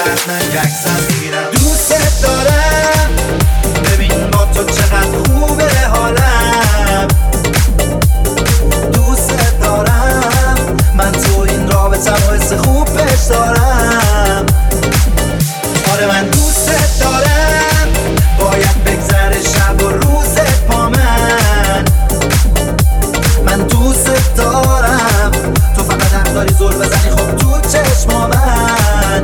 درد نگکسم میگیرم. دوست دارم ببین با تو چقدر خوبه حالم. دوست دارم من تو این رابطم و حس خوب پیش دارم. آره من دوست دارم باید بگذره شب و روزت با من دوست دارم. تو فقط حق داری زل بزنی خب تو چشما من.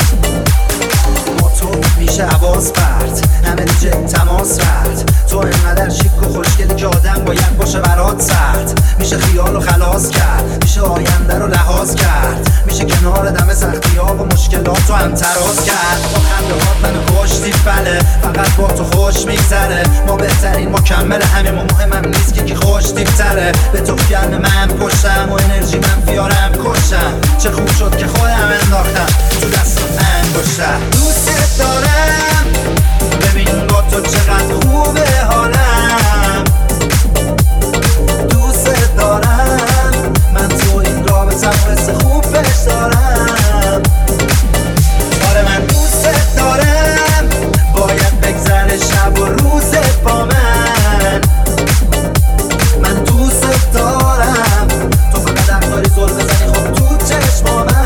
با تو میشه حواس پرت همه دیگه تماس رد. تو اینقدر شیک و خوشگلی که آدم باید باشه برات سرد. میشه خیال و خلاص کرد، میشه آینده رو لحاظ کرد، میشه کنار دم سختی ها و مشکلات رو هم تراز کرد. با خنده هات منو کشتی بله فقط با تو خوش میگذره. ما بهترین مکمل همه ما مهمم نیست که کی خوش تیپتره. به تو گرم من پشتم و انرژی من فیارم کشم. چه خوب شد که خودم انداختم تو دست انگشتم. دوست دارم ببین با تو چقدر خوبه حالم. دوست دارم من تو این رابطم و حس خوب پیش دارم. آره من دوست دارم باید بگذره شب و روزت با من دوست دارم. تو فقط حق داری زل بزنی خب تو چشما من.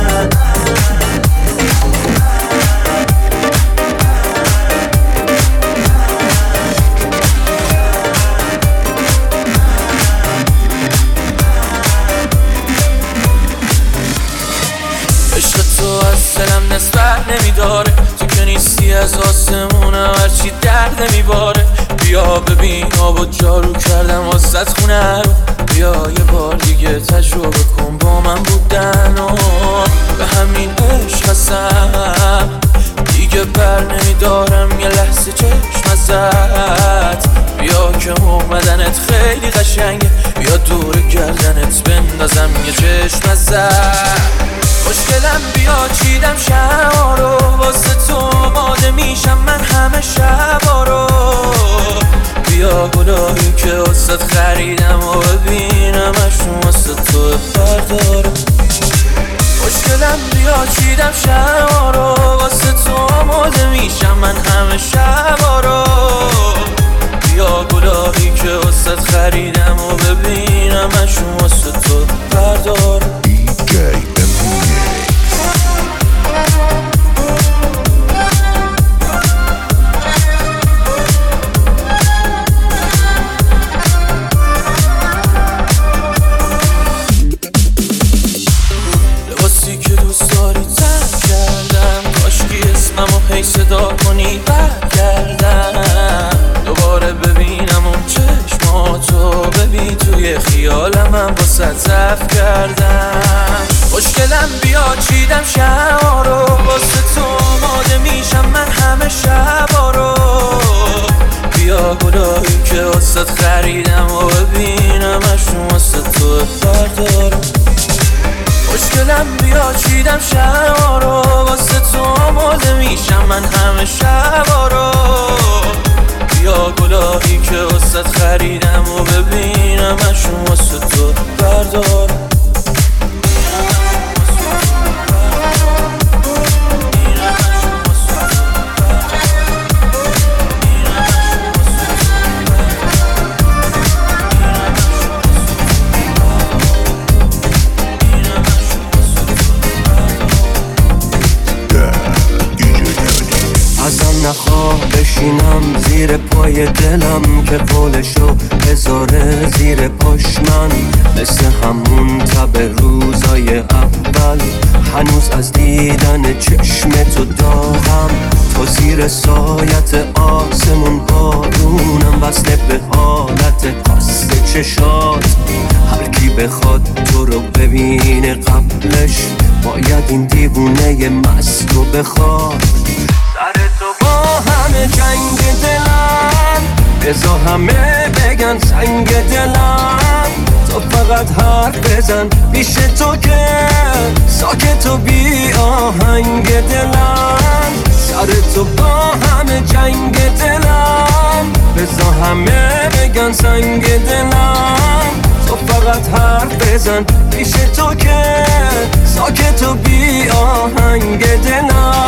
دلم نسبت نمیداره تو که نیستی از آسمونم هرچی درد نمیباره. بیا ببین آب و جارو کردم واسه خونه رو. بیا یه بار دیگه تجربه کن با من بودن و به همین عشق هستم دیگه بر نمیدارم یه لحظه چشم ازت. بیا که اومدنت خیلی قشنگه بیا دور گردنت بندازم یه چشم ازت. خوشگلم بیا چیدم شبا رو واسه تو آماده میشم من همه شبا رو. بیا گلایی که واسه خریدم و ببینم اشون واسه تو بردارم. خوشگلم بیا چیدم شبا رو واسه تو آماده میشم من همه شبا رو. بیا گلایی که واسه خریدم و ببینم اشون واسه تو بردارم. لباسی که دوست داری تن کردم کاشکی اسممو هی صدا کنی برگردم. دوباره ببینم اون چشماتو ببین توی خیالم هم واسه ضعف کردم. خوشگلم بیا چیدم شبا رو واسه تو آماده میشم من همه شبا رو. بیا گلایی که واسه خریدم و ببینم اشون واسه تو بردارم. خوشگلم بیا چیدم شبا رو واسه تو آماده میشم من همه شبا رو. بیا گلایی که واسه خریدم و ببینم اشون واسه تو بردارم. ازم نخواه بشینم زیر پای دلم که قولشو بذاره زیر پاش من. مثل همون تب روزای اول هنوز از دیدن چشم تو داغم. تو زیر سایت آسمون بارونم وصله به حالت قصد چشات. هر کی بخواد تو رو ببینه قبلش باید این دیوونه مست رو بخواد. سر تو با همه جنگ دلم بذار همه بگن سنگ دلم. تو فقط حرف بزن پیش تو که ساکت و بی آهنگ دلم. سر تو با همه جنگ دلم بذار همه بگن سنگ دلم. تو فقط حرف بزن پیش تو که ساکت و بی آهنگ دلم.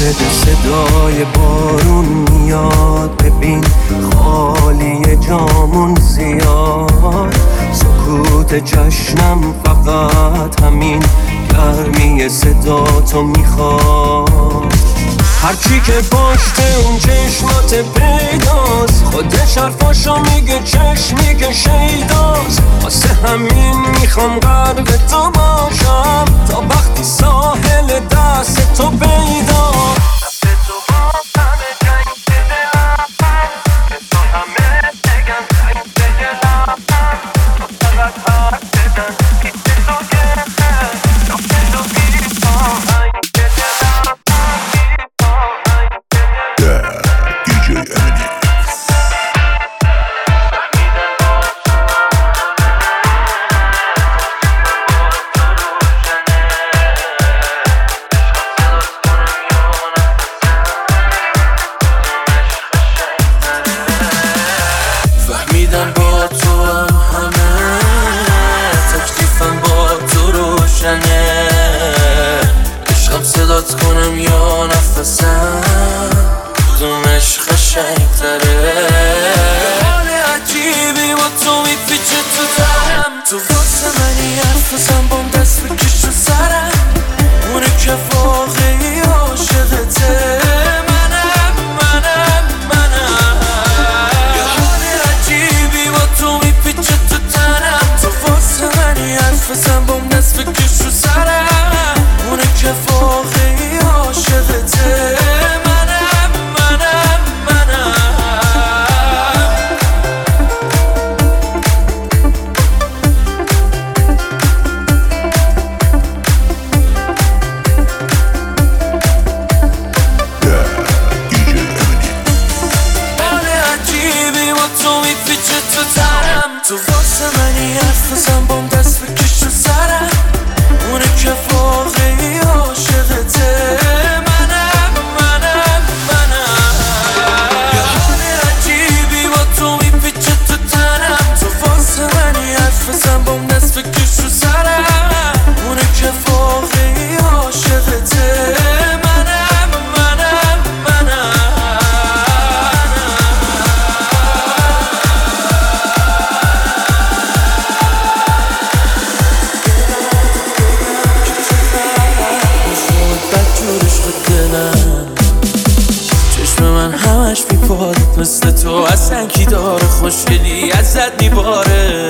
شده صدای بارون میاد، ببین خالی جامون زیاد، سکوت جشنم فقط همین گرمی صدا تو میخواد. هرچی که پشت اون چشمات پیداست، خودش حرفاشو میگه، چشم میگه شیداست. واسه همین میخوام غرق تو باشم تا وقتی ساحل دست تو پیدا. با تو همه تکلیفم با تو روشنه، عشقم صدات کنم یا نفسم، کدومش قشنگ‌تره. حال عجیبی با تو میپیچه تو تنم، تو واسه منی حرف بزن بام دست بکش رو سرم، اونه که واقعی عاشقته. بزن بام دست بکش رو سرم، اونه که واقعی عاشقته. حال عجیبی با تو میپیچه تو تنم، تو واسه منی حرف بزن بام دست بکش رو سرم، اونه که واقعی عاشقته. یه حال عجیبی با تو میپیچه تو تنم، تو واسه منی حرف بزن بام دست بکش رو سرم، اونه که واقعی عاشقته. چشم من همش میپاد مثل تو، اصلا کی داره خوشگلی ازت میباره.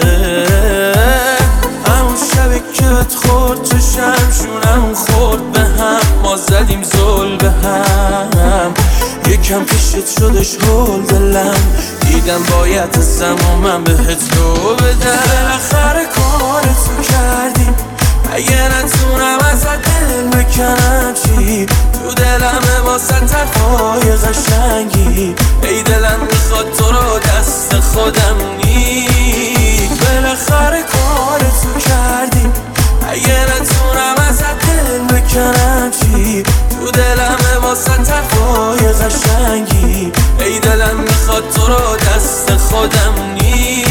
همون شبی که بهت خورد چشم شونم خورد به هم، ما زدیم زل به هم، یکم پیشت شدش هول دلم، دیدم باید ازم و من بهت رو بدم. بالاخره کارتو کردیم، اگه نتونم ازت دل بکنم چی، تو دلمه واسه طرفای قشنگی، ای دلم میخواد تو رو دست خودم نی. بالاخره کارتو کردیم، اگه نتونم ازت دل بکنم چی، تو دلمه واسه طرفای قشنگی، ای دلم میخواد تو رو دست خودم نی.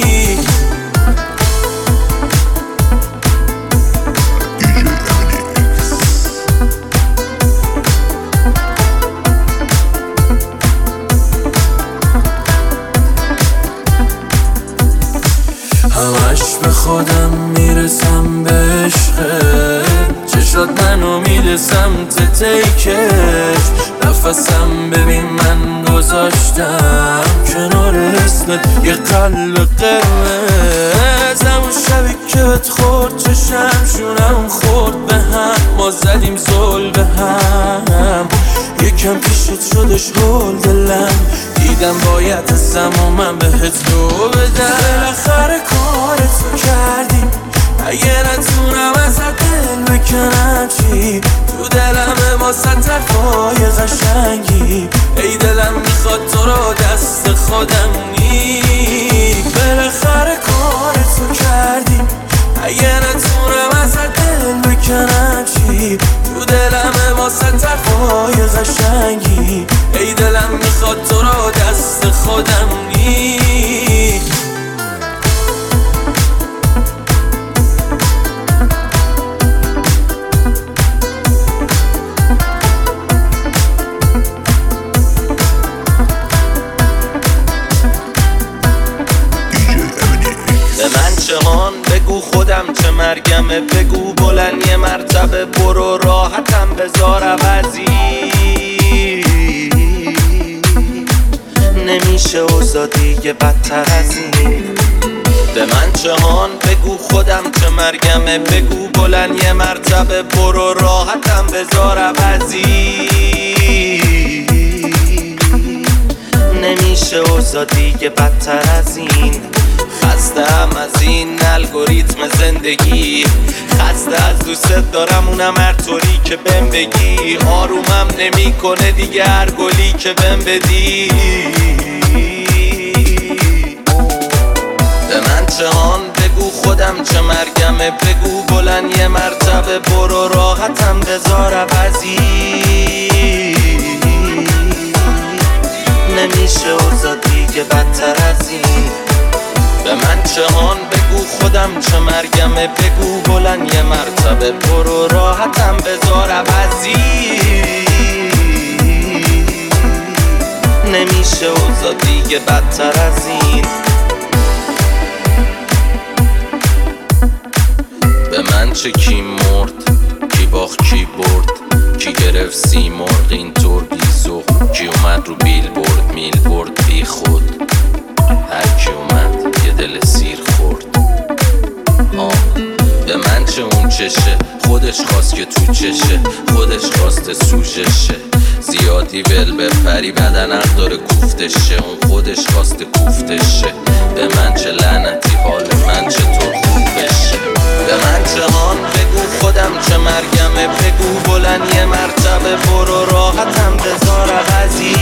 همش به خودم میرسم به عشقت، چشات منو میرسم تیکش، نفسم ببین من گذاشتم کنار اسمت یه قلب قرمز. همون شبی که بهت خورد چشم شونم خورد به هم، ما زدیم زل به هم، یکم پیشت شدش هول دلم، دیدم باید ازم و من بهت رو بدم. بالاخره کارتو کردیم، اگه نتونم ازت دل بکنم چی، تو دلمه واسه طرفای قشنگی، ای دلم میخواد تو رو دست خودم نی. بالاخره کارتو کردیم، اگه نتونم ازت دل بکنم چی، تو دلمه واسه طرفای قشنگی، ای دلم میخواد تو رو دست خودم نی. مرگمه بگو بلند یه مرتبه برو راحتم بذار عوضی نمیشه اوضاع دیگه بدتر از این به من جهان بگو خودم چه مرگمه بگو بلند یه مرتبه برو راحتم بذار عوضی نمیشه اوضاع دیگه بدتر از این خستم از این الگوریتم زندگی خسته از دوست دارم اونم هر طوری که بهم بگی آرومم نمیکنه دیگه هر گلی که بهم بدی به من جهان بگو خودم چه مرگمه بگو بلند یه مرتبه برو راحتم بذار عوضی نمیشه اوضاع دیگه بدتر از این به من جهان بگو خودم چه مرگمه بگو بلند یه مرتبه برو راحتم بذار عوضی نمیشه اوضاع دیگه بدتر از این به من چه کی مرد کی باخت کی برد کی گرفت سیمرغ اینطور بیزو کی اومد رو بیل برد میل برد بی خود هر کی اومد یه دل سیر خورد به من چه اون چشه خودش خواست که تو چشه خودش خواسته سوژشه زیادی ول بپری بدن حق داره کوفتشه اون خودش خواسته کوفتشه به من چه لعنتی حال من چطور خوب بشه به من جهان بگو خودم چه مرگمه بگو بلند یه مرتبه برو راحتم بذار عوضی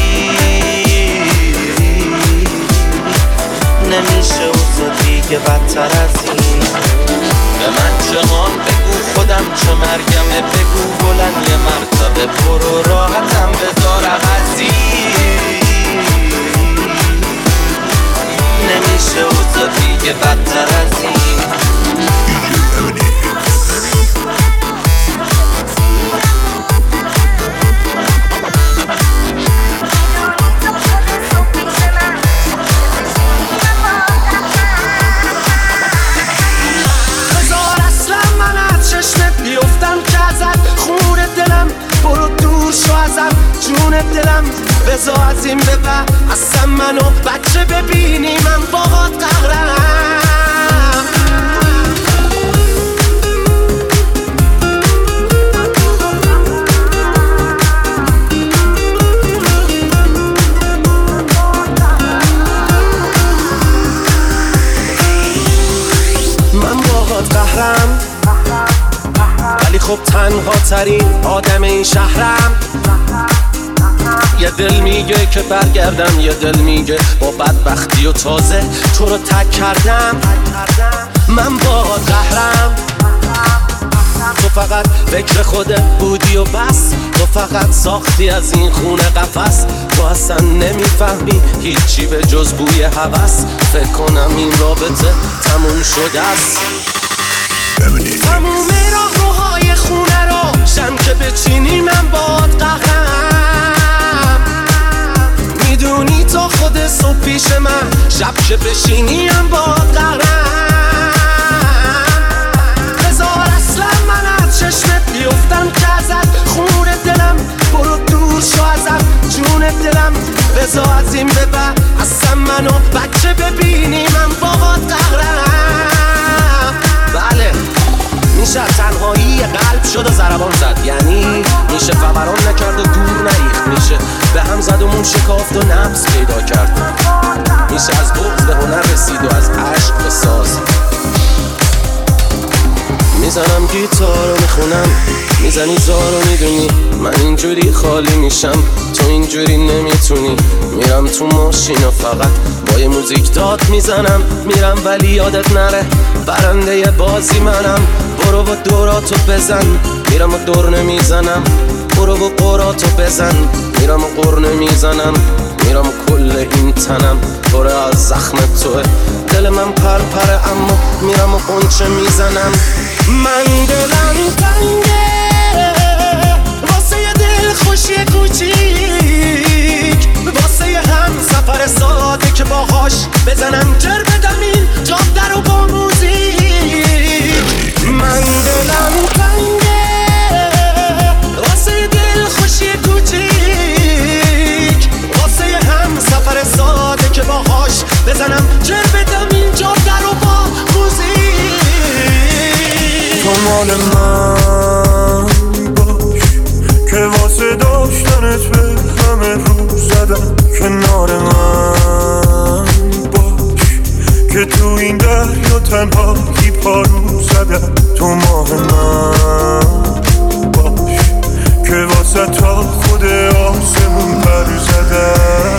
نمیشه اوضاع دیگه بدتر از این به من جهان بگو خودم چه مرگمه بگو بلند یه مرتبه برو راحتم بذار عوضی نمیشه اوضاع دیگه بدتر از این دلم بزا از این به بعد اصلا منو بچه ببینی من باهات قهرم من باهات قهرم ولی خب تنها ترین آدم این شهرم یه دل میگه که برگردم یه دل میگه با بدبختی و تازه تو رو تک کردم من با قهرم تو فقط فکر خودت بودی و بس تو فقط ساختی از این خونه قفس تو اصلا نمیفهمی هیچی به جز بوی هوس فکر کنم این رابطه تموم شده است تموم راهروهای خونه رو شم که بچینی من باد قهرم میدونی تا خود صبح پیش من شب که بشینی هم باد قهرم بذار اصلا من از چشمت بیفتم که ازت خون دلم برو دور شو ازم جون دلم بذار از این به بعد اصلا منو بچه ببینی من باد قهرم بله میشه تنهایی قلب شد و ضربان زد یعنی میشه فوران نکرد و دور نریخت میشه به هم زد و مون شکافت و نفس پیدا کرد میشه از بغض به هنر رسید و از عشق به ساز میزنم گیتار رو میخونم میزنی زار رو میدونی من اینجوری خالی میشم تو اینجوری نمیتونی میرم تو ماشین و فقط با یه موزیک داد میزنم میرم ولی یادت نره برنده بازی منم برو و دوراتو بزن میرم و دور نمیزنم برو و قراتو بزن میرم و قر نمیزنم میرم و کل این تنم پره از زخم توه دل من پره اما میرم و قنچه میزنم من دلم تنگه واسه یه دل خوشی کوچیک واسه یه هم سفر ساده که باهاش بزنم جر بدم این جاده رو با موزیک من زدم کنار من باش که تو این دریا تنهایی پارو زدم تو ماه من باش که واسه تا خود آسمون پر زدم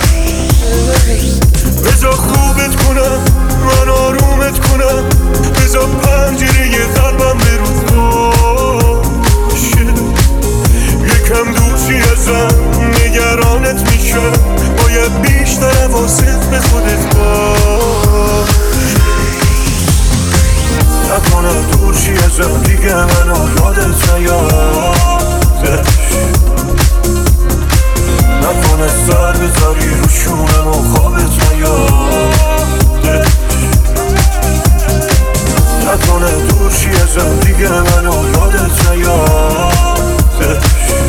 بذار خوبت کنم من آرومت کنم بذار پنجره قلبم برو باشه یکم دوری ازم نگرانت میشم باید بیشتر حواست به خودت باشه نکنه دوری ازم دیگه منو یادت نیادش نکنه سر بذاری رو شونم و خوابت نیادش نکنه دوری ازم دیگه منو یادت نیادش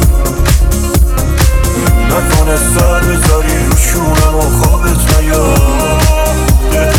نکنه سر بذاری رو شونم و خوابت نیادش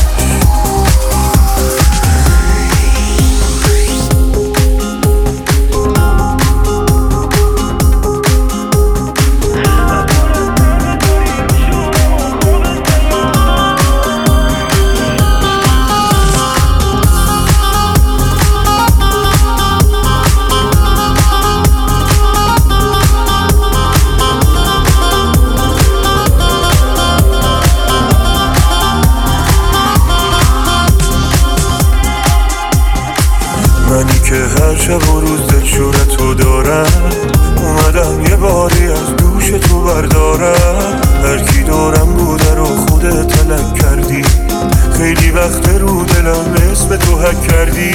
منی که هر شب و روز دلشورتو دارم اومدم یه باری از دوش تو بردارم هر کی دورم بوده رو خودت تلک کردی خیلی وقت رو دلم اسم تو حک کردی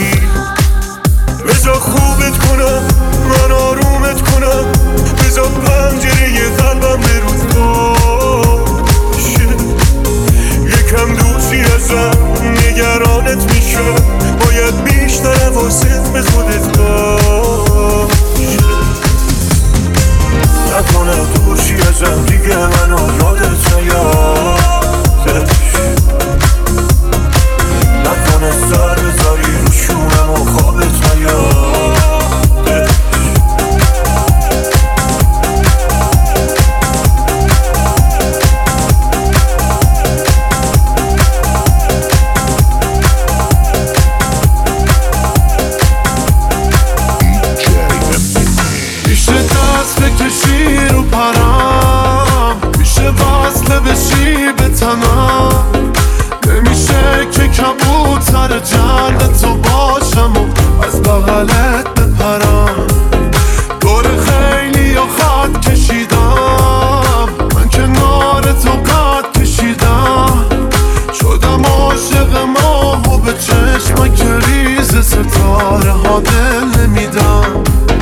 بذار خوبت کنم من آرومت کنم بذار پنجره قلبم برو باشه یکم دوری ازم نگرانت میشم باید بیشتر حواست به خودت باشه نکنه دوری ازم دیگه منو یادت نیادش نکنه سر بذاری رو شونم و خوابت نیادش بشی به تنم نمیشه که کبوتر جلد تو باشم و از بغلت بپرم دور خیلی یا خط کشیدم من کنار تو قد کشیدم شدم عاشق ماه و به چشم کریز ستاره ها دل نمیدم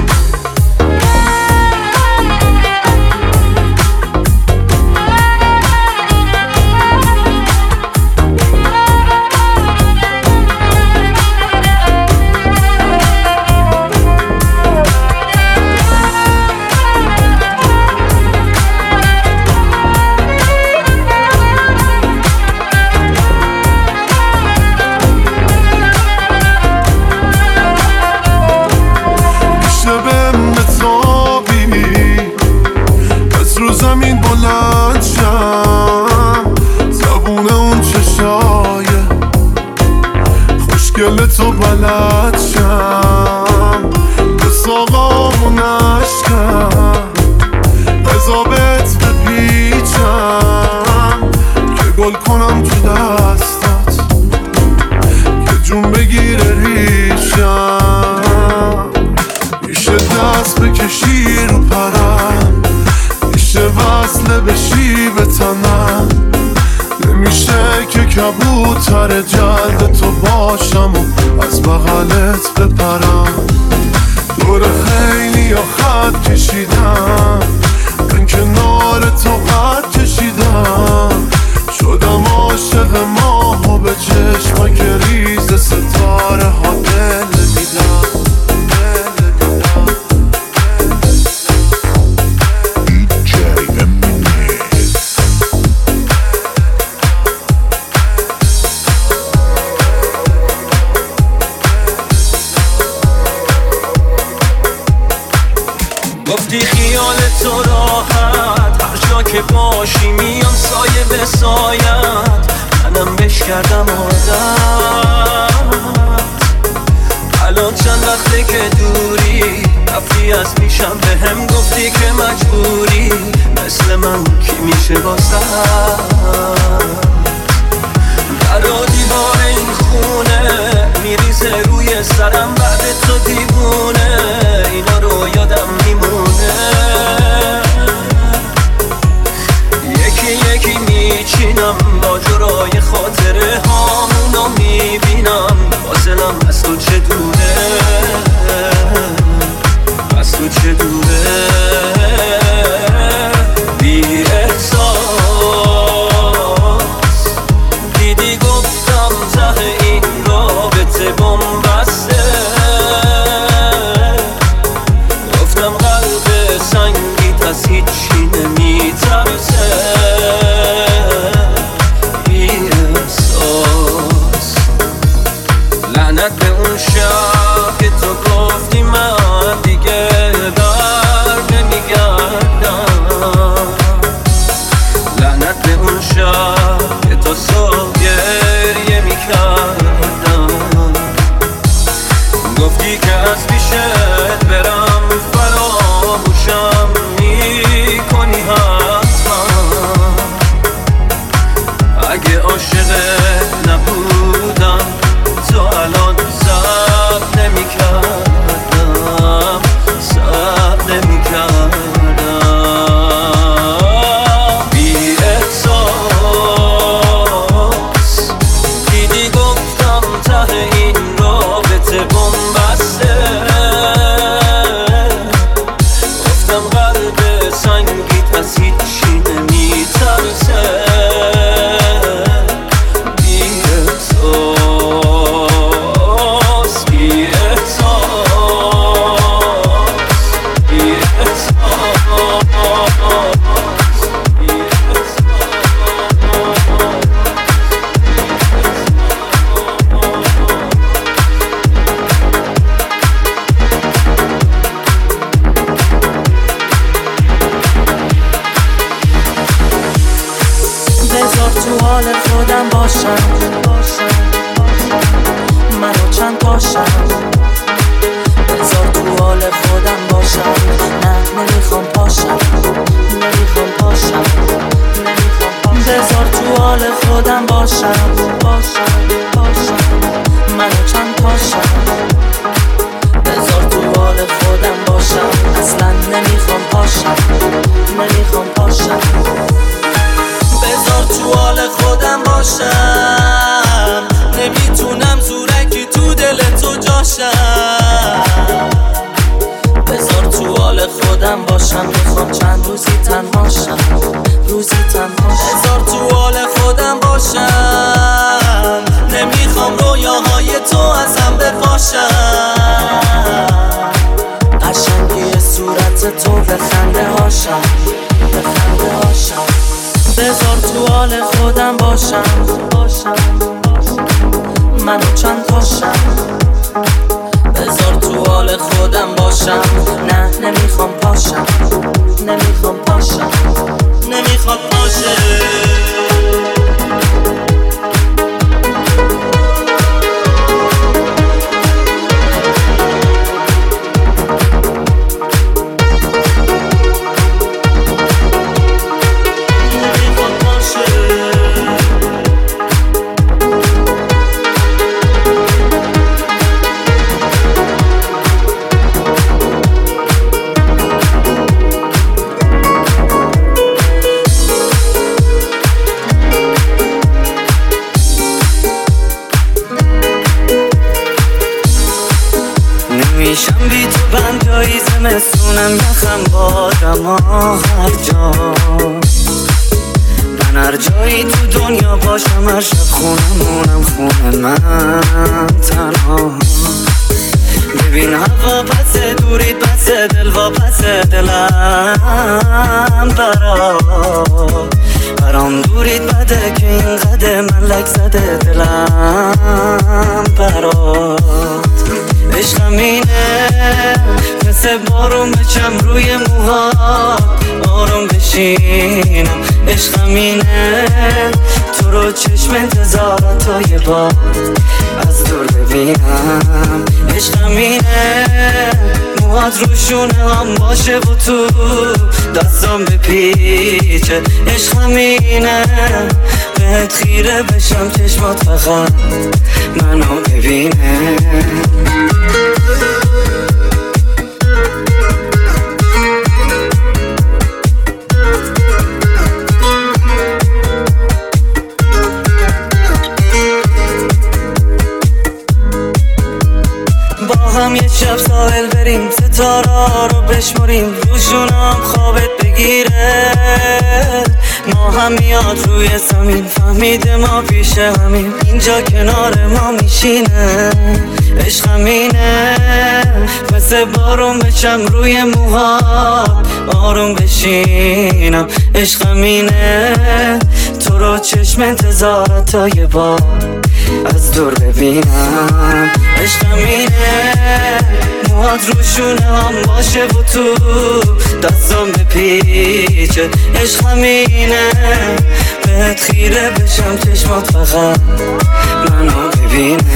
زمین بلند شم زبون اون چشای خوشگل تو بلد شم به ساقامون عشقم عذابت بپیچم که گل کنم تو دستات که جون بگیره ریشم میشه دست بکشی رو پرم میشه وصله بشی به تنم نمیشه که کبوتر جلد تو باشم و از بغلت بپرم دور خیلی یا خط کشیدم من کنار تو قد کشیدم شدم عاشق ماه و به چشم ریز ستاره ها دل میدم گفتی خیال تو باشی میام سایه به سایت، منم بش کردم عادت. الان چند وقته که دوری رفتی از پیشم، به هم گفتی که مجبوری، مثل من کی میشه واسه؟ در دیوار این خونه میریزه روی سرم بعد تو دیوونه، اینا رو یادم میمونه. یکی یکی میچینم با جرای خاطره هامونو میبینم، فاصلم از تو چه دوره، از تو چه دوره. بی احساس دیدی گفتم ته این رابطه بن‌بسته، گفتم قلب سنگیت از هیچی نمیترسه. بی احساس لعنت به اون شب که تو گفتی من دیگه بر نمیگردم، لعنت به اون شب که تو صبح گریه میکردم، گفتی که از پیشت برم فراموشم میکنی حتما، اگه عاشقت نبودم تو الان صبر نمیکردم، صبر نمیکردم. بی احساس دیدی گفتم ته این رابطه بن‌بسته، گفتم قلب سنگیت از هیچی نمیترسه. بی احساس بی احساس بی بذار تو حال خودم باشم، منو چند پاشم. بذار تو حال خودم باشم، نه نمیخوام پاشم، نمیخوام پاشم، نمیخوام پاشم. بذار تو حال خودم باشم، منو چند پاشم. بذار تو حال خودم باشم، اصلا نمیخوام پاشم، نمیخوام پاشم. بذار تو حال خودم باشم، نمیتونم زورکی تو دل تو جاشم. بذار تو حال خودم باشم، میخوام چند روزی تنهاشم، روزی تنهاشم. بذار تو حال خودم باشم، نمیخوام رویاهای تو ازم بپاشم. قشنگی صورت تو به خنده هاشم، به خنده هاشم. بذار تو حال خودم باشم، منو چند پاشم. بذار تو حال خودم باشم، نه نمیخوام پاشم، نمیخوام پاشم، نمیخوام پاشم. نمیشم بی تو بندایی زمستونم یخم بادم هر جا، من هر جایی تو دنیا باشم هر شب خونمونم خونه من تنها. ببین هوا پس دورید پس دل و پس دلم برام برام دورید بده که اینقدر ملک زده دلم برات. عشقم اینه مثل بارون بچم روی موها آروم بشینم. عشقم اینه تو رو چشم انتظارت تا یه بار از دور ببینم. عشقم اینه موهات روشونه هم باشه و تو دستام بپیچه. عشقم اینه بهت خیره بشم چشمات فقط منو ببینه. با هم یه شب ساحل بریم ستاره رو بشمریم روشونم خوابت بگیره. ما هم میاد روی زمین فهمیده ما پیش همین اینجا کنار ما میشینه. عشقم اینه مثل بارون بچم روی موها آروم بشینم. عشقم اینه تو رو چشم انتظارت تا یه بار از دور ببینم. عشقم اینه موهات روشونه هم باشه و تو دستام بپیچه. عشقم اینه بهت خیره بشم چشمات فقط منو ببینه.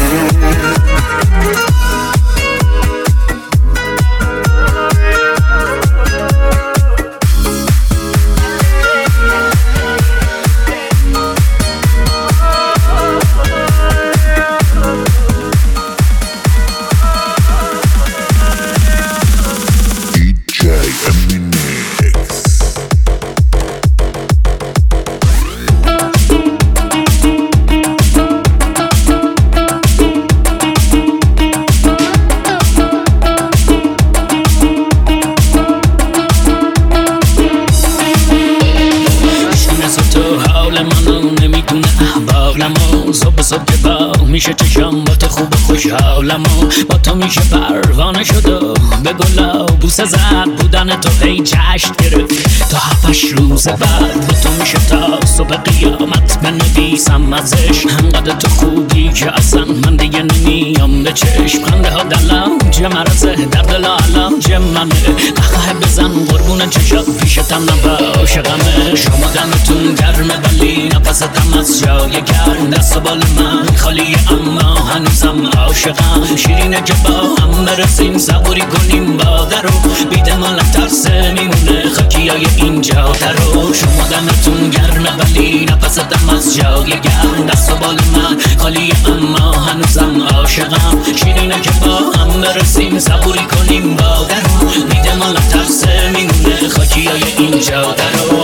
صبح که با میشه چشم با تو خوب خوشحالم و با تو میشه پروانه شد و به گلا بوسه زد بودن تو هی جشن گرفت تا 7 روز بعد با تو میشه تا صبح قیامت بنویسم ازش. انقدر تو خوبی که اصلا من دیگه نمیام به چشم. خنده ها دلم جه مرزه در دل علم جه منه. قهقه بزن قربون چشات پیشتم نباشه غمه. شما دمتون گرمه ولی نفستم از جای گرم. دست و بال من خالیه اما هنوزم عاشقم. شیرینه که با هم برسیم صبوری کنیم باده رو بیده مال ترسه میمونه خاکیای اینجا درو. شما دمتون گرمه ولی نفستم از جای گرم. دست و بال من خالیه اما هنوزم عاشقم. شیرینه که با هم برسیم صبوری کنیم باده رو بیده مال ترسه میمونه خاکیای اینجا درو.